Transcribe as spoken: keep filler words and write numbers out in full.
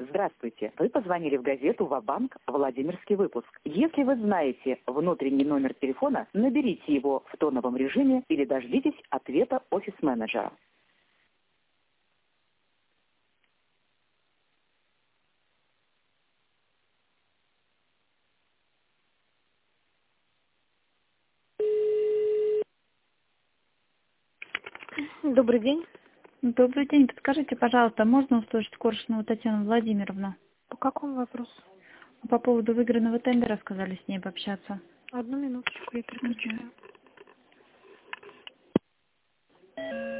Здравствуйте. Вы позвонили в газету «Ва-банк», Владимирский выпуск. Если вы знаете внутренний номер телефона, наберите его в тоновом режиме или дождитесь ответа офис-менеджера. Добрый день. Добрый день. Подскажите, пожалуйста, можно услышать Коршунову Татьяну Владимировну? По какому вопросу? По поводу выигранного тендера сказали с ней пообщаться. Одну минуточку, я переключаю.